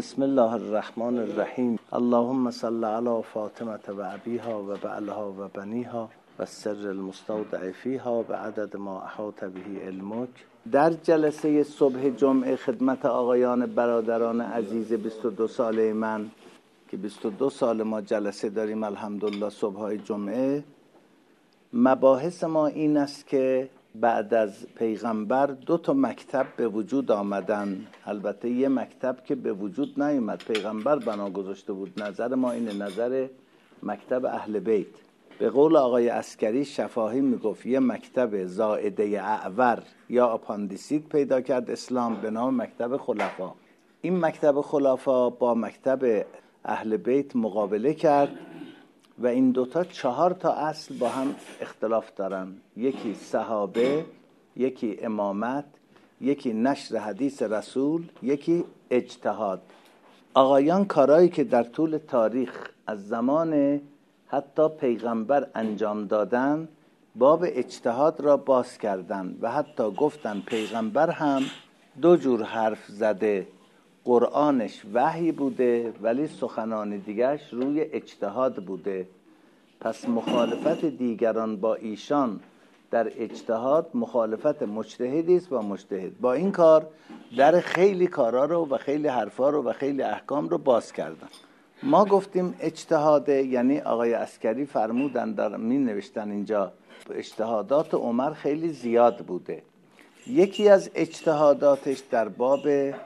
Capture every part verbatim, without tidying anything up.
بسم الله الرحمن الرحیم. اللهم صل علی فاطمه و ابیها و بعلها و بنیها و السر المستودع فیها به عدد ما احاط به علمک. در جلسه صبح جمعه خدمت آقایان برادران عزیز بیست و دو ساله من که بیست و دو سال ما جلسه داریم الحمدلله صبحهای جمعه، مباحث ما این است که بعد از پیغمبر دو تا مکتب به وجود آمدن. البته یه مکتب که به وجود نیامد، پیغمبر بنا گذاشته بود. نظر ما اینه، نظر مکتب اهل بیت. به قول آقای عسکری شفاهی میگفت یه مکتب زائده اعور یا اپاندیسیت پیدا کرد اسلام به نام مکتب خلفا. این مکتب خلفا با مکتب اهل بیت مقابله کرد و این دوتا چهار تا اصل با هم اختلاف دارن. یکی صحابه، یکی امامت، یکی نشر حدیث رسول، یکی اجتهاد. آقایان کارهایی که در طول تاریخ از زمان حتی پیغمبر انجام دادن باب اجتهاد را باز کردن و حتی گفتن پیغمبر هم دو جور حرف زده، قرآنش وحی بوده ولی سخنان دیگرش روی اجتهاد بوده. پس مخالفت دیگران با ایشان در اجتهاد مخالفت مجتهدی است با مجتهد. با این کار در خیلی کارا رو و خیلی حرفا رو و خیلی احکام رو باز کردن. ما گفتیم اجتهاده، یعنی آقای عسکری فرمودن در می نوشتن اینجا اجتهادات عمر خیلی زیاد بوده. یکی از اجتهاداتش در باب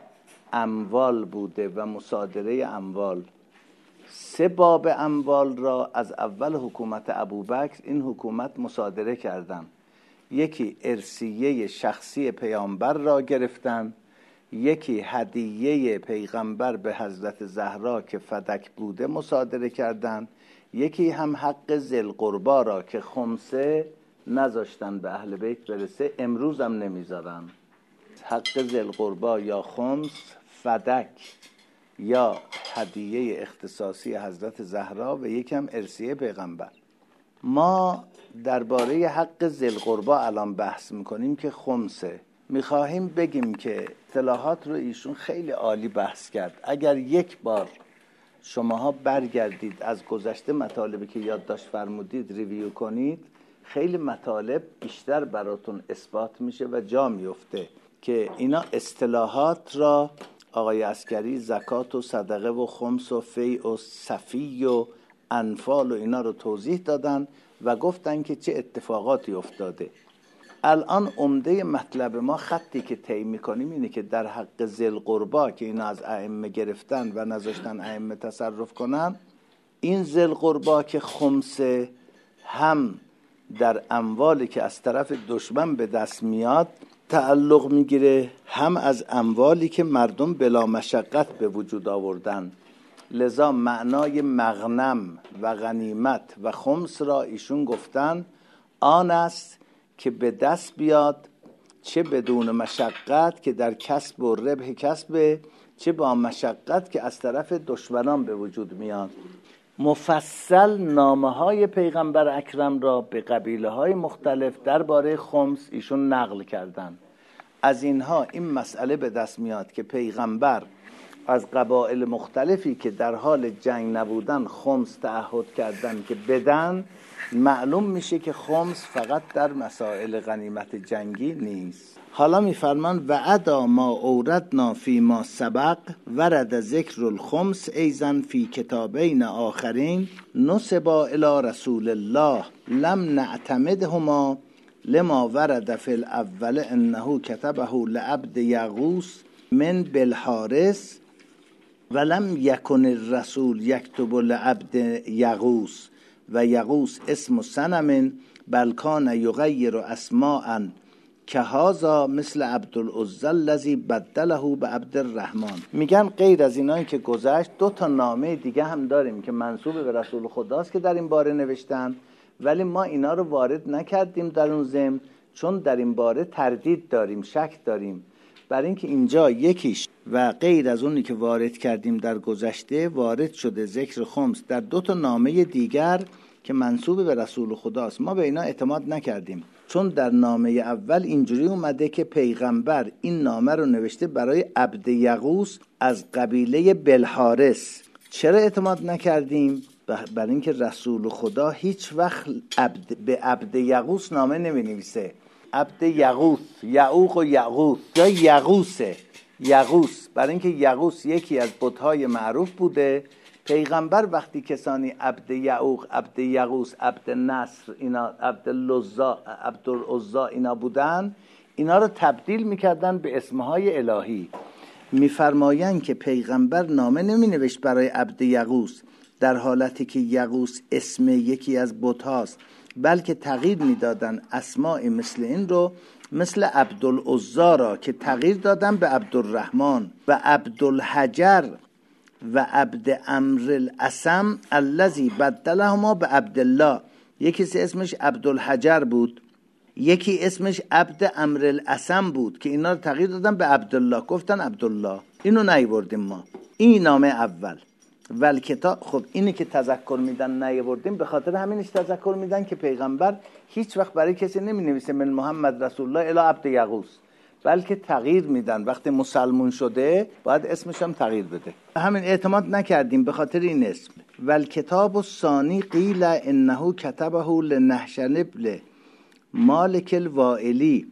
اموال بوده و مصادره اموال. سه باب اموال را از اول حکومت ابوبکر این حکومت مصادره کردن. یکی ارثیه شخصی پیامبر را گرفتن، یکی هدیه پیغمبر به حضرت زهرا که فدک بوده مصادره کردن، یکی هم حق ذی القربی را که خمسه نذاشتن به اهل بیت برسه، امروز هم نمیذارن. حق ذی القربی یا خمس، فدک یا هدیه اختصاصی حضرت زهرا و یکم ارثیه پیغمبر. ما درباره حق ذی القربی الان بحث میکنیم که خمسه. میخواهیم بگیم که اصطلاحات رو ایشون خیلی عالی بحث کرد. اگر یک بار شماها برگردید از گذشته مطالبی که یادداشت فرمودید ریویو کنید، خیلی مطالب بیشتر براتون اثبات میشه و جا میفته که اینا اصطلاحات را آقای عسکری زکات و صدقه و خمس و فیع و صفی و انفال و اینا رو توضیح دادن و گفتن که چه اتفاقاتی افتاده. الان عمده مطلب ما خطی که طی می‌کنیم اینه که در حق ذی القربی که اینا از ائمه گرفتن و نذاشتن ائمه تصرف کنن، این ذی القربی که خمسه هم در اموالی که از طرف دشمن به دست میاد تعلق میگیره، هم از اموالی که مردم بلا مشقت به وجود آوردن. لذا معنای مغنم و غنیمت و خمس را ایشون گفتن آن است که به دست بیاد، چه بدون مشقت که در کسب و ربح کسب، چه با مشقت که از طرف دشمنان به وجود میاد. مفصل نامه های پیغمبر اکرم را به قبیله های مختلف درباره خمس ایشون نقل کردن. از اینها این مسئله به دست میاد که پیغمبر از قبایل مختلفی که در حال جنگ نبودن خمس تعهد کردن که بدن. معلوم میشه که خمس فقط در مسائل غنیمت جنگی نیست. حالا میفرمان و ادا ما اوردنا فی ما سبق ورد ذکر الخمس ایزن فی کتابین آخرین نسبا الی رسول الله لم نعتمدهما لما ورد فی الاول انه کتبه لعبد یغوس من بالحارس ولم یکن الرسول یکتب لعبد یغوس و یغوس اسم سنم بل کان یغیر اسماء که هذا مثل عبدالعزى الذی بدله به عبد الرحمن. میگن غیر از اینایی که گذشت دو تا نامه دیگه هم داریم که منسوب به رسول خداست که در این باره نوشتن، ولی ما اینا رو وارد نکردیم در اون ضمن چون در این باره تردید داریم، شک داریم. برای اینکه اینجا یکیش و غیر از اونی که وارد کردیم در گذشته وارد شده ذکر خمس در دو تا نامه دیگر که منسوب به رسول خداست، ما به اینا اعتماد نکردیم. چون در نامه اول اینجوری اومده که پیغمبر این نامه رو نوشته برای عبد یغوث از قبیله بلحارس. چرا اعتماد نکردیم؟ برای اینکه رسول خدا هیچ وقت عبد به عبد یغوث نامه نمی نویسه. عبد یغوث، یعوق و یغوث یا یغوثه، یغوث، برای اینکه یغوث یکی از بت‌های معروف بوده. پیغمبر وقتی کسانی عبد یعوق، عبد یغوث، عبد نصر، اینا عبد اللزا، عبد العزا اینا بودن، اینا رو تبدیل میکردن به اسمهای الهی. میفرمایند که پیغمبر نامه نمی نوشت برای عبد یغوث در حالتی که یغوث اسم یکی از بت‌هاست، بلکه تغییر میدادن اسماء مثل این رو، مثل عبدالعزا را که تغییر دادن به عبدالرحمن و عبدالحجر و عبد امر الاسم الذی بدلهما به عبدالله. یکی اسمش عبدالحجر بود، یکی اسمش عبد امر الاسم بود که اینا رو تغییر دادن به عبدالله، گفتن عبدالله. اینو نیاوردیم ما. این نامه اول ول کتاب. خب اینی که تذکر میدن نیاوردیم به خاطر همینش تذکر میدن که پیغمبر هیچ وقت برای کسی نمی نویسه من محمد رسول الله الی عبد یغوث، بلکه تغییر میدن. وقتی مسلمون شده باید اسمش هم تغییر بده. همین اعتماد نکردیم به خاطر این اسم. ول کتاب الثانی قیل انه کتبه لنحشن ابن مالک الوائلی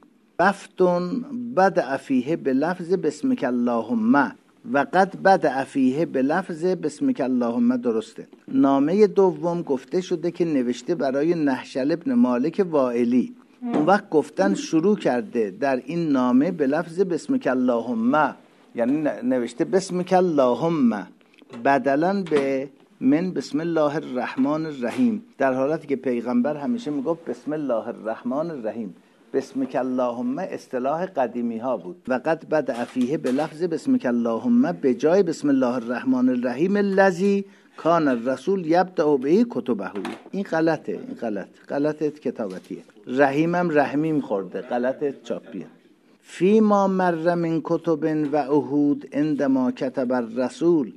بفتون بدأ فیه بلفظ بسمک اللهم و قد بدأ فیه بلفظ بسمک اللهم. درسته. نامه دوم گفته شده که نوشته برای نحشل ابن مالک وائلی. اون وقت گفتن شروع کرده در این نامه به لفظ بسمک اللهم، یعنی نوشته بسمک اللهم بدلاً به من بسم الله الرحمن الرحیم، در حالتی که پیغمبر همیشه میگفت بسم الله الرحمن الرحیم. بسمک اللهم اصطلاح قدیمی ها بود. و قد بدأ فیه به لفظ بسمک اللهم به جای بسم الله الرحمن الرحیم الذی کان الرسول یبدأ به کتبه. این غلطه، این غلط غلط کتابتیه. رحیمم رحمیم خورده، غلط چاپیه. فی ما مر من کتب و عهود عندما کتب الرسول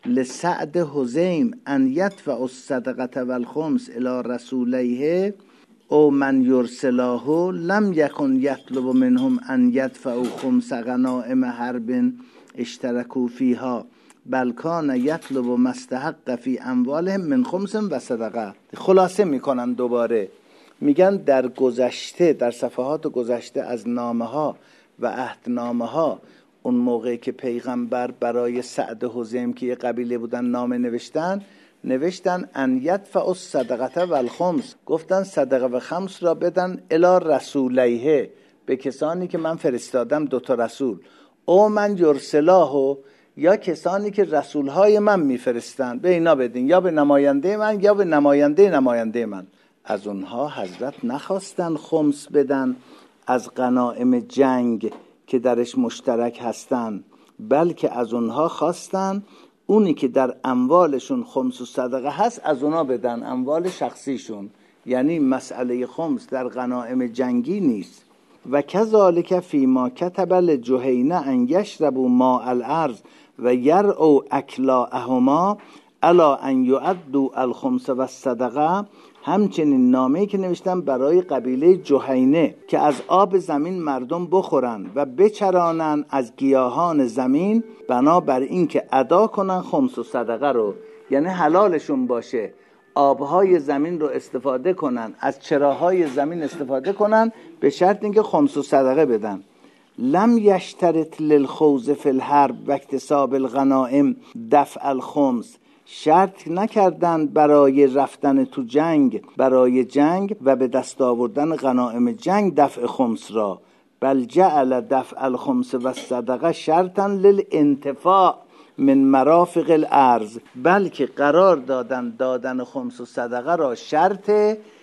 لسعد حزیم ان یدفع الصدقه والخمس الی رسولیه او من یرسلاه لم یکن یطلب منهم ان یدفعوا خمس غنائم حرب اشترکوا فیها بل کان یطلب مستحق فی اموالهم من خمس و صدقه. خلاصه میکنن دوباره، میگن در گذشته، در صفحات گذشته از نامه ها و عهدنامه ها، اون موقعی که پیغمبر برای سعد حزیم که یه قبیله بودن نامه نوشتن، نوشتن ان یدفع الصدقه والخمس، گفتن صدقه و خمس را بدن الی رسولیه، به کسانی که من فرستادم، دوتا رسول، او من یرسلاه، یا کسانی که رسولهای من میفرستن، به اینا بدین، یا به نماینده من یا به نماینده نماینده من. از اونها حضرت نخواستن خمس بدن از غنائم جنگ که درش مشترک هستن، بلکه از اونها خواستن اونی که در اموالشون خمس و صدقه هست از اونا بدن، اموال شخصیشون. یعنی مسئله خمس در غنائم جنگی نیست. و کذالک فی ما کتب لجهینه ان یشربوا ماء الارض و یرعوا اکلاءهما الا ان یؤدوا الخمس و الصدقه. همچنین نامه‌ای که نوشتم برای قبیله جهینه که از آب زمین مردم بخورن و بچرانن از گیاهان زمین، بنابر این که ادا کنن خمس و صدقه رو، یعنی حلالشون باشه آبهای زمین رو استفاده کنن، از چراهای زمین استفاده کنن، به شرط اینکه خمس و صدقه بدن. لم یشترط للخوض فی الحرب و اکتساب الغنائم دفع الخمس. شرط نکردن برای رفتن تو جنگ، برای جنگ و به دست آوردن غنائم جنگ دفع خمس را، بل جعل دفع الخمس و الصدقه شرطا للانتفاع من مرافق الارض. بلکه قرار دادن دادن خمس و صدقه را شرط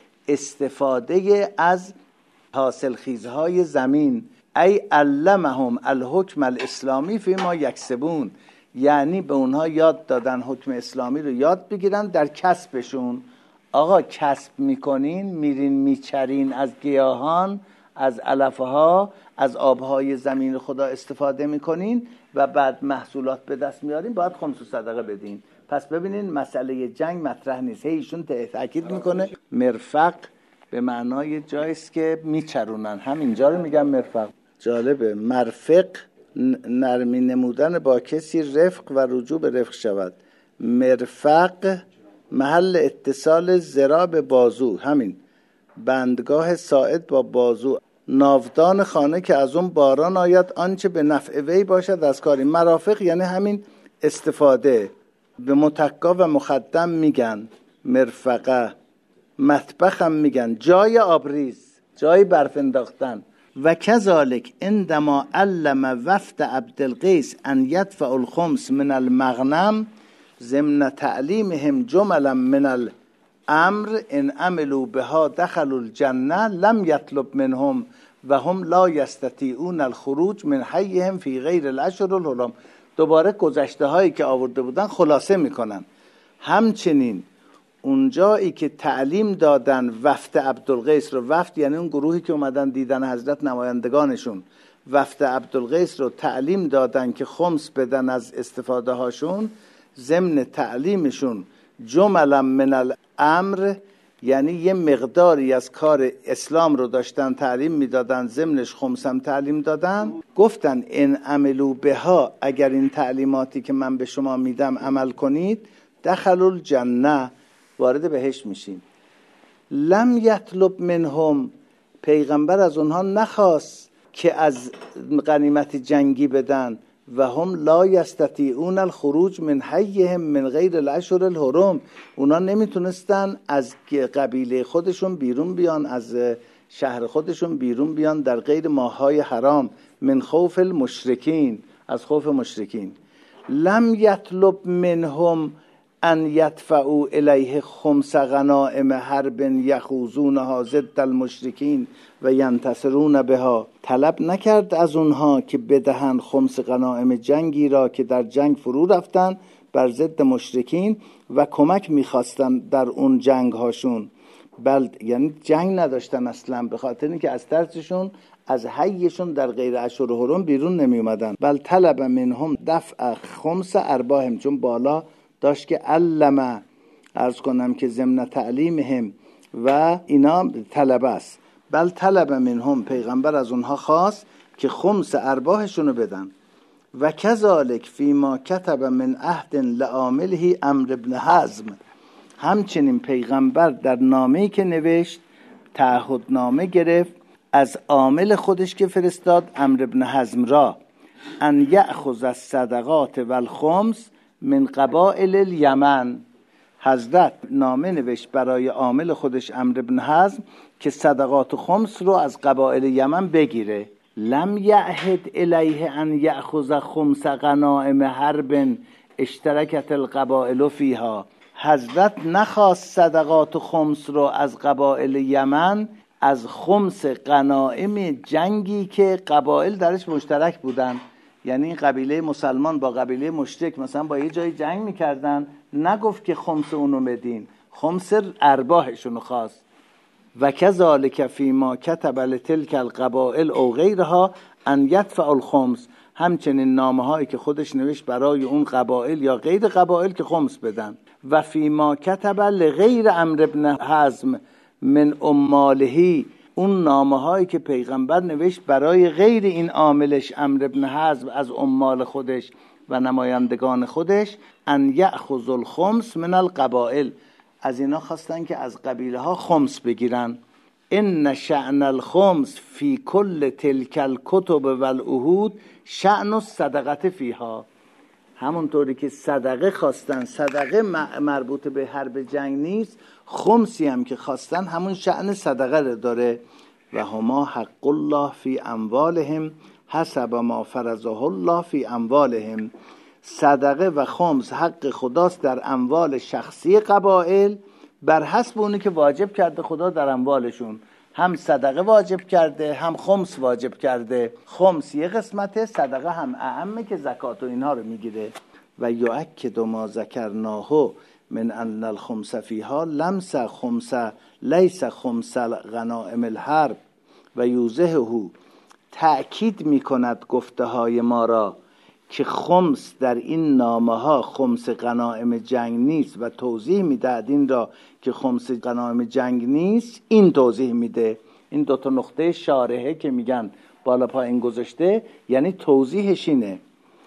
استفاده از حاصل خیزهای زمین. ای علمهم الحکم الاسلامی فی ما یکسبون، یعنی به اونها یاد دادن حکم اسلامی رو یاد بگیرن در کسبشون. آقا کسب میکنین، میرین میچرین از گیاهان، از علفها، از آبهای زمین خدا استفاده میکنین و بعد محصولات به دست میارین، باید خمس و صدقه بدین. پس ببینین مسئله جنگ مطرح نیست. ایشون تأکید میکنه مرفق به معنای جاییست که میچرونن، همینجا رو میگم مرفق. جالبه، مرفق نرمی نمودن با کسی رفق و رجوع به رفق شود. مرفق محل اتصال ذراع به بازو، همین بندگاه ساعد با بازو. ناودان خانه که از اون باران آید آنچه به نفع وی باشد از کاری. مرافق یعنی همین استفاده. به متکا و مخدم میگن مرفقه. مطبخ هم میگن جای آبریز، جای برف انداختن. و کذالک عندما علم وفد عبدالقیس ان یدفع الخمس من المغنم ضمن تعلیمهم جملا من الامر ان عملوا بها دخلوا الجنه لم یطلب منهم و هم لا یستطیعون الخروج من حیهم فی غیر الاشهر الحرم. دوباره گذشته هایی که آورده بودن خلاصه میکنن. همچنین اونجایی که تعلیم دادن وفد عبدالقیس رو، وفد یعنی اون گروهی که اومدن دیدن حضرت، نمایندگانشون، وفد عبدالقیس رو تعلیم دادن که خمس بدن از استفاده هاشون، ضمن تعلیمشون جملا من الامر یعنی یه مقداری از کار اسلام رو داشتن تعلیم میدادن، ضمنش خمس هم تعلیم دادن. گفتن ان عملوا بها، اگر این تعلیماتی که من به شما میدم عمل کنید، دخلوا الجنه، وارد بهشت میشیم. لم یطلب منهم، پیغمبر از اونها نخواست که از غنیمت جنگی بدن. و هم لا یستطیعون الخروج من حیهم من غیر الاشهر الحرم، اونا نمیتونستن از قبیله خودشون بیرون بیان، از شهر خودشون بیرون بیان در غیر ماههای حرام. من خوف المشرکین، از خوف مشرکین. لم یطلب منهم ان یدفعوا الیه خمس غنائم حرب یخوضونها ضد المشرکین و ینتصرون بها، طلب نکرد از اونها که بدهند خمس غنائم جنگی را که در جنگ فرو رفتن بر ضد مشرکین و کمک میخواستن در اون جنگ هاشون. بل یعنی جنگ نداشتن اصلا، به خاطر اینکه از ترسشون از حیشون در غیر اشهر حرم بیرون نمی اومدن. بل طلب منهم دفع خمس ارباهم، چون بالا داشت که علمه، عرض کنم که ضمن تعلیمهم و اینا طلب است. بل طلب منهم، پیغمبر از اونها خواست که خمس ارباحشونو بدن. و کذالک فیما کتب من عهد لعامله عمرو بن حزم، همچنین پیغمبر در نامه‌ای که نوشت، تعهدنامه گرفت از عامل خودش که فرستاد، عمرو بن حزم را، ان یأخذ الصدقات والخمس من قبائل الیمن. حضرت نامه نوشت برای عامل خودش عمرو بن حزم که صدقات و خمس رو از قبائل یمن بگیره. لم یعهد الیه ان یأخذ خمس غنائم حرب اشترکت القبائل فیها، حضرت نخواست صدقات و خمس رو از قبائل یمن، از خمس غنائم جنگی که قبائل درش مشترک بودن. یعنی قبیله مسلمان با قبیله مشرک مثلا با یه جای جنگ میکردن، نگفت که خمس اونو بدین، خمس ارباحشونو خواست. و کذالک فیما کتب لتلک القبائل او غیرها ان یدفع الخمس، همچنین نامه هایی که خودش نوشت برای اون قبائل یا غیر قبائل که خمس بدن. و فیما کتب لغیر عمرو بن حزم من امالهی، اون نامه هایی که پیغمبر نوشت برای غیر این عاملش عمرو بن حزم از امال خودش و نمایندگان خودش، ان یأخذ الخمس من القبائل، از اینا خواستن که از قبیله ها خمس بگیرن. ان شأن الخمس فی کل تلک الکتب والعهود شأن الصدقه فیها، همونطوری که صدقه خواستن، صدقه مربوط به حرب جنگ نیست، خمسی هم که خواستن همون شأن صدقه رو داره. و هما حق الله فی اموالهم حسب ما فرضه الله فی اموالهم، صدقه و خمس حق خداست در اموال شخصی قبائل بر حسب اونی که واجب کرده خدا در اموالشون. هم صدقه واجب کرده، هم خمس واجب کرده. خمس یه قسمته، صدقه هم اعمه که زکات و اینها رو میگیره. و یؤکد ما ذکرناه من ان الخمس فیها لمس خمس لیس خمس غنائم الحرب و یوزهه، تأکید میکند گفته های ما را که خمس در این نامه ها خمس غنایم جنگ نیست و توضیح میدهد این را که خمس غنایم جنگ نیست، این توضیح میده. این دوتا نقطه شارحه که میگن بالا پایین گذاشته، یعنی توضیحش اینه: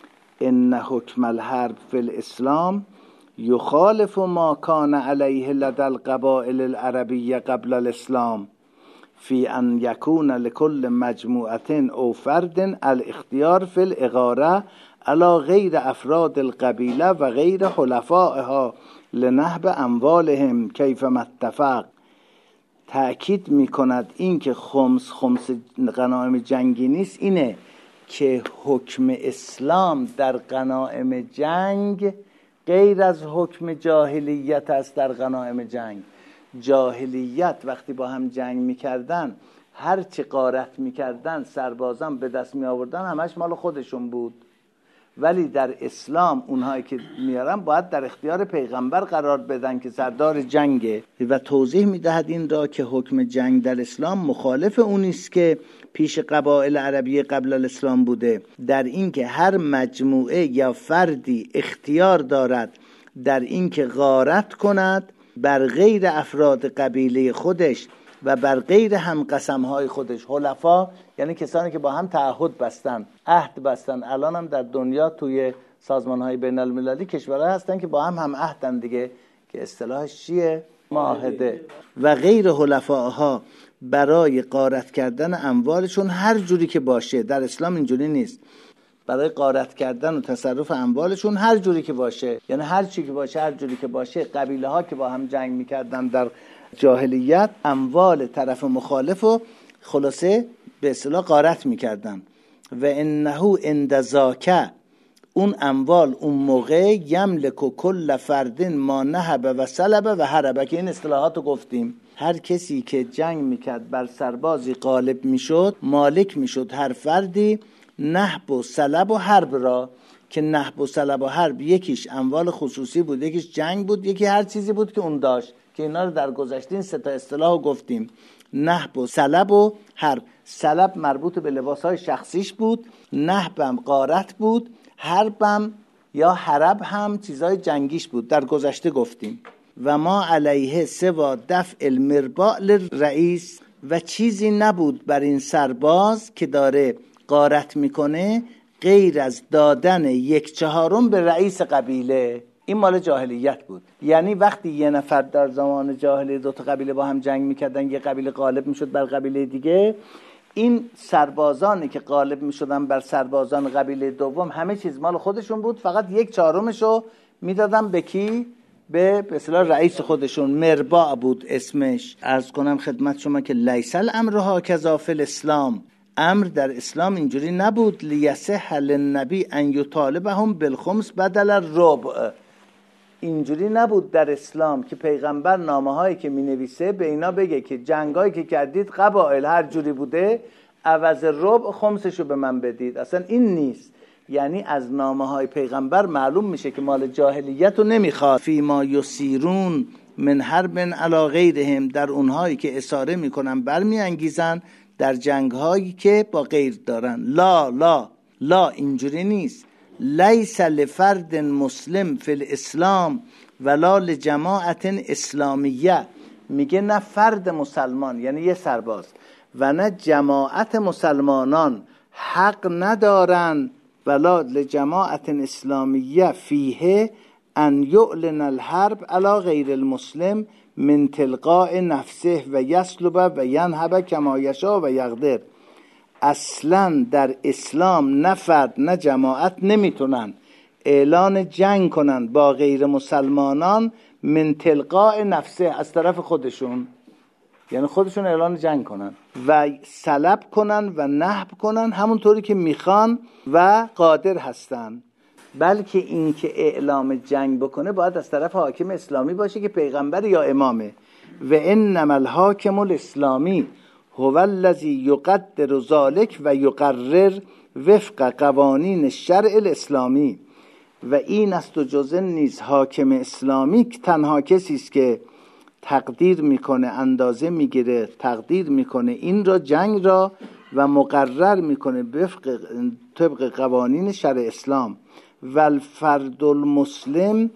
ان حکم الحرب فی الاسلام یخالف ما کان علیه لدى القبائل العربیه قبل الاسلام فی ان یکون لكل مجموعه او فرد الاختیار فی الاغاره علی غیر افراد القبیله و غیر حلفائها لنهب اموالهم کیفما اتفق. تأکید میکند این که خمس خمس غنایم جنگی نیست، اینه که حکم اسلام در غنایم جنگ غیر از حکم جاهلیت است. در غنایم جنگ جاهلیت وقتی با هم جنگ میکردن، هر چی غارت میکردن سربازان به دست می آوردن همش مال خودشون بود. ولی در اسلام اونهایی که میارن باید در اختیار پیغمبر قرار بدن که سردار جنگه. و توضیح میدهد این را که حکم جنگ در اسلام مخالف اون است که پیش قبایل عربی قبل الاسلام بوده، در این که هر مجموعه یا فردی اختیار دارد در این که غارت کند بر غیر افراد قبیله خودش و بر غیر هم قسمهای خودش. حلفا یعنی کسانی که با هم تعهد بستن، عهد بستن. الان هم در دنیا توی سازمانهای بین المللی کشورها هستن که با هم هم عهدن دیگه، که اصطلاحش چیه؟ معاهده. و غیر حلفاها برای غارت کردن اموالشون هر جوری که باشه. در اسلام اینجوری نیست. برای غارت کردن و تصرف اموالشون هر جوری که باشه، یعنی هر چی که باشه هر جوری که باشه. قبیله ها که با هم جنگ میکردن در جاهلیت، اموال طرف مخالف و خلاصه به اصطلاح غارت میکردن. و انه عند ذاک، اون اموال اون موقع یملک کل فرد ما نهب و سلب و هرب، که این اصطلاحات رو گفتیم. هر کسی که جنگ میکرد بر سربازی غالب میشد، مالک میشد هر فردی نهب و سلب و حرب را. که نهب و سلب و حرب یکیش اموال خصوصی بود، یکیش جنگ بود، یکی هر چیزی بود که اون داشت، که اینا رو در گذشته این سه تا اصطلاح گفتیم: نهب و سلب و حرب. سلب مربوط به لباسهای شخصیش بود، نهبم غارت بود، حربم یا حرب هم چیزای جنگیش بود، در گذشته گفتیم. و ما علیه سوا دفع المرباء للرئیس، و چیزی نبود بر این سرباز که داره غارت میکنه غیر از دادن یک چهارم به رئیس قبیله. این مال جاهلیت بود. یعنی وقتی یه نفر در زمان جاهلیت دو تا قبیله با هم جنگ میکردن، یه قبیله غالب میشد بر قبیله دیگه، این سربازانی که غالب میشدن بر سربازان قبیله دوم همه چیز مال خودشون بود، فقط یک چهارمشو میدادن به کی؟ به به اصطلاح رئیس خودشون. مرباع بود اسمش. عرض کنم خدمت شما که لیس الامر هکذا فی الاسلام، امر در اسلام اینجوری نبود. لیصح للنبی ان یطالبهم بالخمس بدل الربع، اینجوری نبود در اسلام که پیغمبر نامه هایی که می نویسه به اینا بگه که جنگایی که کردید قبایل هر جوری بوده، عوض ربع خمسشو به من بدید. اصلا این نیست. یعنی از نامه های پیغمبر معلوم میشه که مال جاهلیت رو نمیخواد. فی ما یسیرون من حرب علی غیرهم، در اونهایی که اساره میکنن برمی انگیزن در جنگ هایی که با غیر دارن. لا لا لا اینجوری نیست. لیس لفرد مسلم فی الاسلام ولا لجماعت اسلامیه، میگه نه فرد مسلمان یعنی یه سرباز و نه جماعت مسلمانان حق ندارن ولا لجماعت اسلامیه فیه ان یعلن الحرب علی غیر المسلم من تلقاء نفسه و یسلب و ینهب کما یشاء و یقدر. اصلا در اسلام نه فرد نه جماعت نمیتونن اعلان جنگ کنن با غیر مسلمانان من تلقاء نفسه، از طرف خودشون، یعنی خودشون اعلان جنگ کنن و سلب کنن و نهب کنن همونطوری که میخوان و قادر هستن. بلکه این که اعلام جنگ بکنه باید از طرف حاکم اسلامی باشه که پیغمبر یا امامه. و انما الحاکم الاسلامی هو الذی یقدر ذلک و یقرر وفق قوانین الشرع الاسلامی. و این است و جزء نیز حاکم اسلامی که تنها کسی است که تقدیر میکنه، اندازه میگیره، تقدیر میکنه این را، جنگ را و مقرر میکنه وفق طبق قوانین شرع اسلام. و الفرد المسلم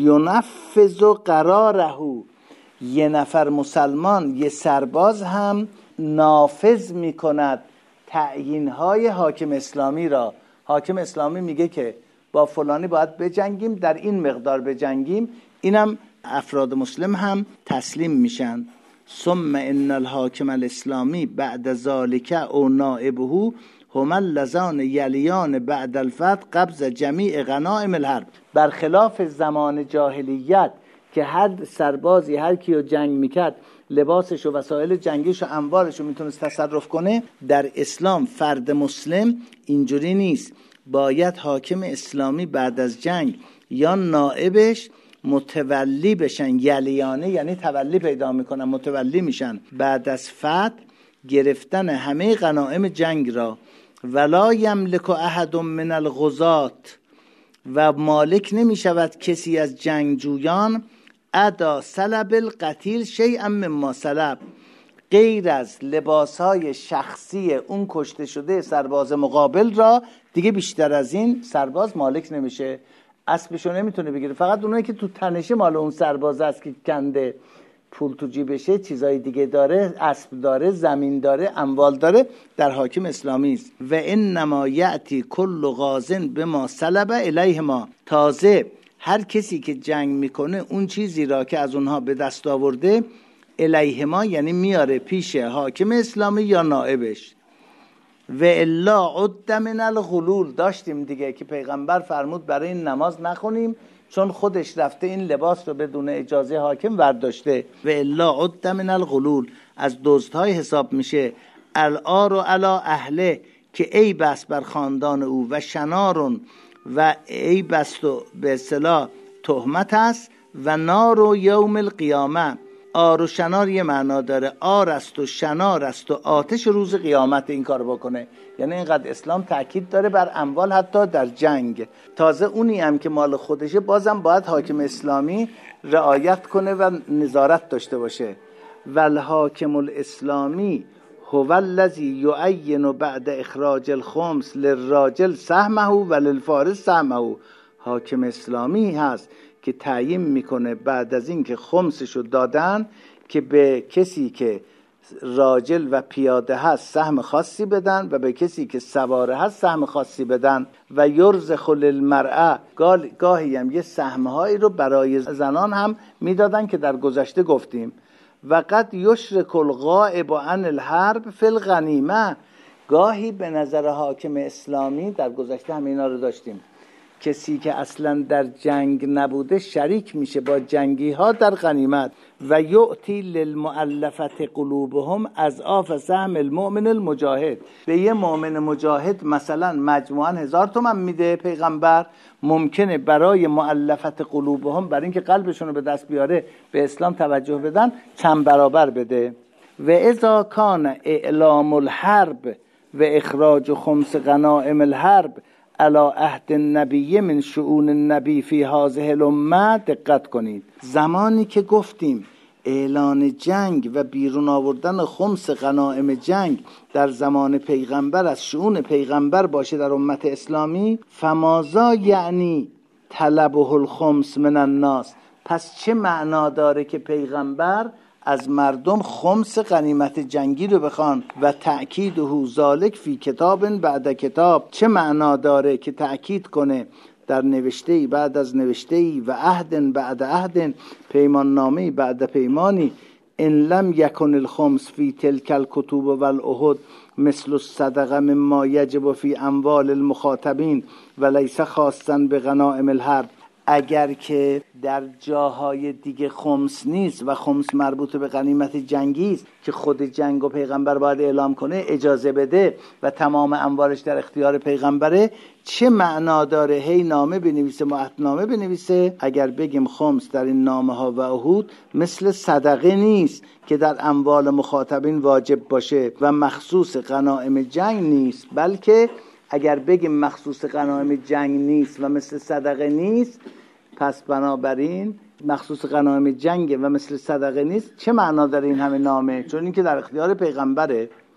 ینفذ قراره، یه نفر مسلمان، یه سرباز هم نافذ میکند تعیینهای حاکم اسلامی را. حاکم اسلامی میگه که با فلانی باید بجنگیم، در این مقدار بجنگیم، اینم افراد مسلم هم تسلیم میشن. ثم ان الحاکم الاسلامی بعد ذالک او نائبه هم اللذان یلیان بعد الفتح قبض جمیع غنائم الحرب. برخلاف زمان جاهلیت که هر سربازی هر کیو جنگ میکرد لباسش و وسایل جنگیش و اموالش رو میتونست تصرف کنه، در اسلام فرد مسلم اینجوری نیست. باید حاکم اسلامی بعد از جنگ یا نائبش متولی بشن، یلیانه یعنی تولی پیدا میکنن، متولی میشن بعد از فتح گرفتن همه غنایم جنگ را. ولا یملک احد من الغزات، و مالک نمیشود کسی از جنگجویان ادا سلب القتیل شیئا مما سلب، غیر از لباسهای شخصی اون کشته شده سرباز مقابل را دیگه بیشتر از این سرباز مالک نمیشه. اسبشو نمیتونه بگیره، فقط اونایی که تو تنشه مال اون سرباز است که کنده، پول تو جیبشه، چیزای دیگه داره، اسب داره، زمین داره، اموال داره، در حاکم اسلامی است. و انما یأتی کل غازن بما سلب الیه ما، تازه هر کسی که جنگ میکنه اون چیزی را که از اونها به دست آورده الیه ما یعنی میاره پیش حاکم اسلامی یا نائبش. و الا عد من الغلول، داشتیم دیگه که پیغمبر فرمود برای این نماز نخونیم چون خودش رفته این لباس رو بدون اجازه حاکم ورداشته. و الا عد من الغلول، از دزدهای حساب میشه. العار علی اهله، که ای بس بر خاندان او، و شنارون، و ای بس و به اصطلاح تهمت است. و نار و یوم القیامه، آر و شنار یه معنا داره، آر است و شنار است و آتش روز قیامت این کار بکنه. یعنی اینقدر اسلام تأکید داره بر اموال حتی در جنگ. تازه اونی هم که مال خودشه بازم باید حاکم اسلامی رعایت کنه و نظارت داشته باشه. والحاکم الاسلامی هو الذی یعین بعد اخراج الخمس للراجل سهمه و للفارس سهمه. حاکم اسلامی هست که تعیین میکنه بعد از این که خمسشو دادن که به کسی که راجل و پیاده هست سهم خاصی بدن و به کسی که سواره هست سهم خاصی بدن. و یرزخ للمرأه، گاهی هم یه سهمهایی رو برای زنان هم میدادن که در گذشته گفتیم. و قد یشرک الغائب عن الحرب فی الغنیمه، گاهی به نظر حاکم اسلامی در گذشته هم اینا رو داشتیم، کسی که اصلا در جنگ نبوده شریک میشه با جنگی ها در غنیمت. و یؤتی للمؤلفه قلوبهم اضعاف سهم المؤمن المجاهد، به یه مؤمن مجاهد مثلا مجموعاً هزار تومن میده پیغمبر، ممکنه برای مؤلفه قلوبهم، برای اینکه قلبشون رو به دست بیاره به اسلام توجه بدن، چند برابر بده. و اذا کان اعلام الحرب و اخراج خمس غنائم الحرب علی عهد النبی من شؤون النبی فی هذه الامه، دقت کنید، زمانی که گفتیم اعلان جنگ و بیرون آوردن خمس غنائم جنگ در زمان پیغمبر از شؤون پیغمبر باشه در امت اسلامی، فماذا یعنی طلبه الخمس من الناس، پس چه معنا داره که پیغمبر از مردم خمس غنیمت جنگی رو بخوان؟ و تأکید او ذالک فی کتاب بعد کتاب، چه معنا داره که تأکید کنه در نوشته‌ای بعد از نوشته‌ای، و عهد بعد عهد، پیمان نامه‌ای بعد پیمانی. ان لم یکن الخمس فی تلک الکتب والعهد مثل الصدقه مما یجب فی اموال المخاطبین و لیس خاصا به غنائم الحرب، اگر که در جاهای دیگه خمس نیست و خمس مربوط به غنیمت جنگی است که خود جنگ و پیغمبر باید اعلام کنه، اجازه بده و تمام اموالش در اختیار پیغمبره، چه معنا داره هی نامه بنویسه، معهدنامه بنویسه؟ اگر بگیم خمس در این نامه ها و عهود مثل صدقه نیست که در اموال مخاطبین واجب باشه و مخصوص غنایم جنگ نیست، بلکه اگر بگیم مخصوص غنایم جنگ نیست و مثل صدقه نیست، پس بنابراین مخصوص غنایم جنگ و مثل صدقه نیست، چه معنا داره این همه نامه؟ چون این که در اختیار پیغمبره.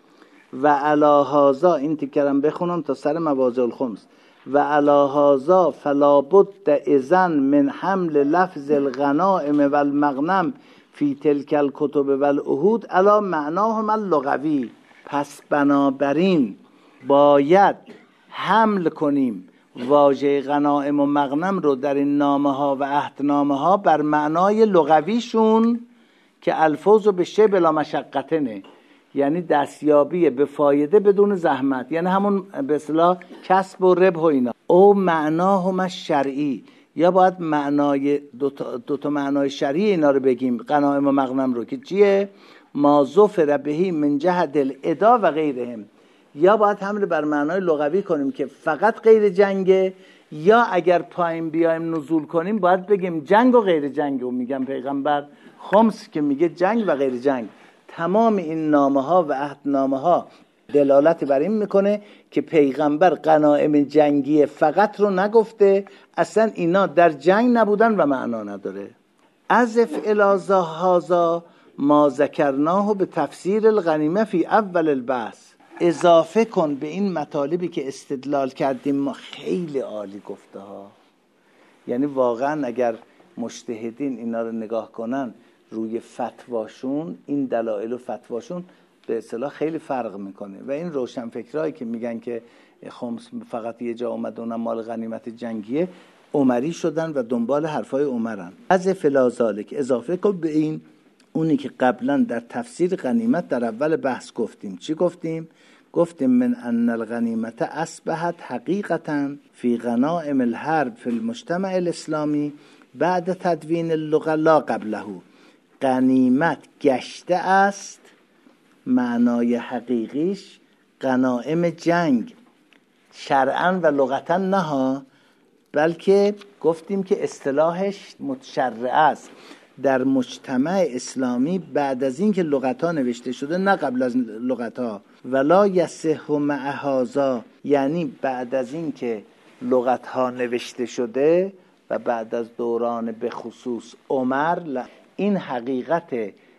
و علی هذا، این تیکرم بخونم تا سر مواضع الخمس. و علی هذا فلا بد اذن من حمل لفظ الغنائم و المغنم فی تلک الکتب و العهود علی معناهما اللغوی. پس بنابراین باید حمل کنیم واژه غنائم و مغنم رو در این نامه ها و عهدنامه ها بر معنای لغویشون که الفاظ به شی بلا مشقتنه، یعنی دستیابی به فایده بدون زحمت، یعنی همون به اصطلاح کسب و ربح و اینا. او معناهما شرعی، یا باید معنای دو تا, دو تا معنای شرعی اینا رو بگیم، غنائم و مغنم رو، که چیه؟ ما ظفر بهی من جهت الادا و غیرهم. یا باید حمل بر معنای لغوی کنیم که فقط غیر جنگه، یا اگر پایین بیایم نزول کنیم باید بگیم جنگ و غیر جنگ. و میگم پیغمبر خمس که میگه جنگ و غیر جنگ. تمام این نامه ها و عهدنامه ها دلالت بر این میکنه که پیغمبر غنایم جنگی فقط رو نگفته، اصلا اینا در جنگ نبودن و معنا نداره. اضف الی هذا ما ذکرناه به تفسیر الغنیمه فی اول البحث. اضافه کن به این مطالبی که استدلال کردیم ما. خیلی عالی گفته ها، یعنی واقعا اگر مجتهدین اینا رو نگاه کنن روی فتواشون، این دلایل و فتواشون به اصطلاح خیلی فرق میکنه. و این روشنفکرایی که میگن که خمس فقط یه جا اومد اونم مال غنیمت جنگیه، عمری شدن و دنبال حرفای عمرن. از فلازالک اضافه کن به این اونی که قبلا در تفسیر غنیمت در اول بحث گفتیم. چی گفتیم؟ گفتیم من ان الغنیمت اصبحت حقیقتا فی غنائم الحرب فی المجتمع الاسلامی بعد تدوین اللغه لا قبله. غنیمت گشته است معنای حقیقیش غنائم جنگ، شرعاً و لغتاً نه ها، بلکه گفتیم که اصطلاحش متشرع است در مجتمع اسلامی بعد از این که لغت‌ها نوشته شده، نه قبل از لغت‌ها. ولا یصح مع هذا، یعنی بعد از این که لغت‌ها نوشته شده و بعد از دوران به خصوص عمر، این حقیقت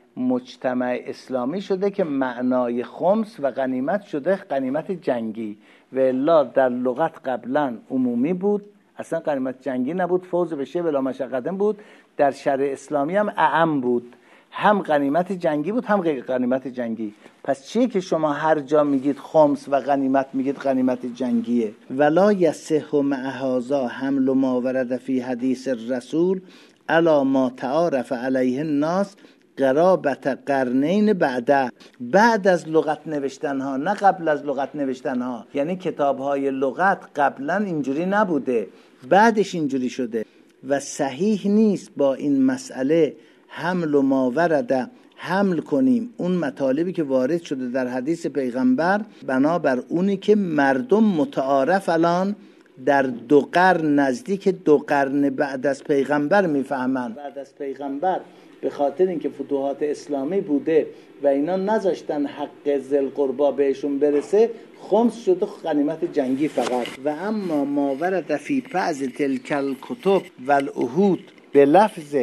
مجتمع اسلامی شده که معنای خمس و غنیمت شده غنیمت جنگی. و الا در لغت قبلا عمومی بود، اصلا غنیمت جنگی نبود، فوز به شی بلا مشقتن بود. در شرع اسلامی هم اعم بود، هم غنیمت جنگی بود هم غیر غنیمت جنگی. پس چیه که شما هر جا میگید خمس و غنیمت میگید غنیمت جنگیه؟ ولا یصح مع هذا حمل ما ورد فی حدیث الرسول الا ما تعارف علیه الناس قرابت قرنین بعده. بعد از لغت نوشتن ها، نه قبل از لغت نوشتن ها. یعنی کتاب های لغت قبلا اینجوری نبوده، بعدش اینجوری شده. و صحیح نیست با این مسئله حمل و ما ورده حمل کنیم اون مطالبی که وارد شده در حدیث پیغمبر بنابر اونی که مردم متعارف الان در دو قرن، نزدیک دو قرن بعد از پیغمبر میفهمن. بعد از پیغمبر به خاطر اینکه فتوحات اسلامی بوده و اینا نذاشتن حق ذل قربا بهشون برسه، خمس شده غنیمت جنگی فقط. و اما ما ورد فی بعض تلک الکتب و العهود به لفظ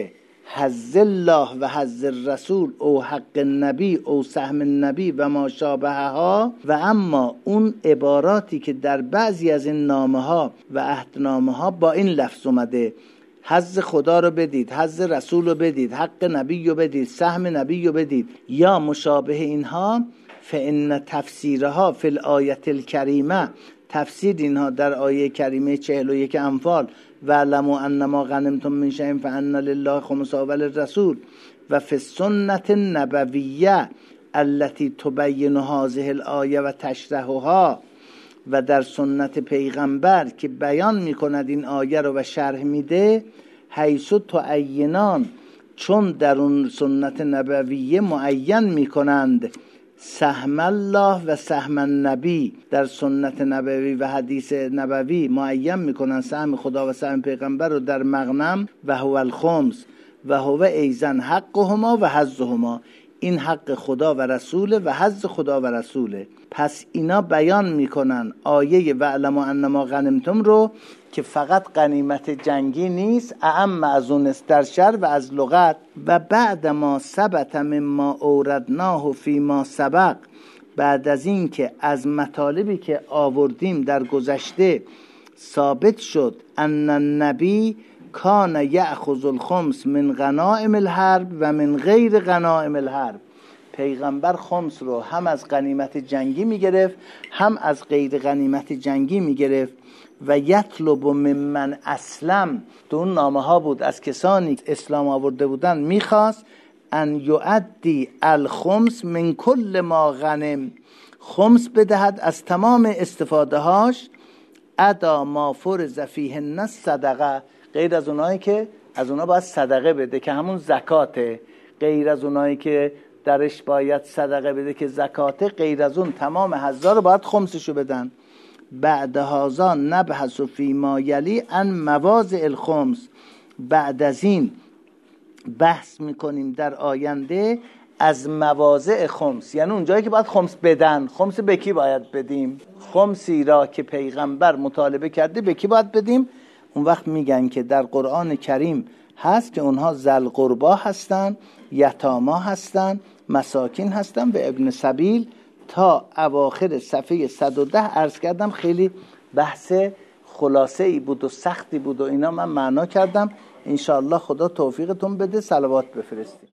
حظ الله و حظ الرسول او حق النبی او سهم النبی و ما شابهها، و اما اون عباراتی که در بعضی از این نامه ها و عهدنامه ها با این لفظ اومده، حظ خدا رو بدید، حظ رسول رو بدید، حق نبی رو بدید، سهم نبی رو بدید، یا مشابه اینها، فإن تفسیرها فی الآیت الکریمه، تفسیر اینها در آیه کریمه چهل و یک انفال، و علموا انما غنمتم من شیء فان لله خمسه و للرسول، و فی السنة النبویه التي تبین هذه الآیه و تشرحها، و در سنت پیغمبر که بیان میکند این آیه رو و شرح میده، حیث تعینان، چون در اون سنت نبویه معین میکنند سهم الله و سهم النبی، در سنت نبوی و حدیث نبوی معین میکنن سهم خدا و سهم پیغمبر رو در مغنم، و هو الخمس و هو ایزن حقهما و حظهما، این حق خدا و رسوله و حظ خدا و رسوله. پس اینا بیان میکنن آیه و علم انما غنمتم رو که فقط غنیمت جنگی نیست، اعم از اون است در شرع و از لغت. و بعد ما ثبت مما اوردناه فی ما سبق، بعد از این که از مطالبی که آوردیم در گذشته ثابت شد ان النبی کان یأخذ الخمس من غنائم الحرب و من غیر غنائم الحرب، پیغمبر خمس رو هم از غنیمت جنگی میگرفت هم از غیر غنیمت جنگی میگرفت. و یطلب ممن اسلم، دون نامه ها بود از کسانی اسلام آورده بودن، میخواست ان یؤدی الخمس من کل ما غنم، خمس بدهد از تمام استفاده هاش، ادا ما فرض فیه الناس صدقه، غیر از اونایی که از اونا باید صدقه بده که همون زکاته، غیر از اونایی که درش باید صدقه بده که زکاته، غیر از اون تمام حضا رو باید خمسشو بدن. بعد هذا نبحث فی ما یلی ان مواضع الخمس، بعد از این بحث میکنیم در آینده از مواضع خمس، یعنی اونجایی که باید خمس بدن. خمس به کی باید بدیم؟ خمسی را که پیغمبر مطالبه کرده به کی باید بدیم؟ اون وقت میگن که در قرآن کریم هست که اونها ذل قربا هستن، یتاما هستن، مساکین هستن و ابن سبیل، تا اواخر صفحه صد و ده عرض کردم. خیلی بحث خلاصه ای بود و سختی بود و اینا من معنا کردم. انشاءالله خدا توفیقتون بده، صلوات بفرستید.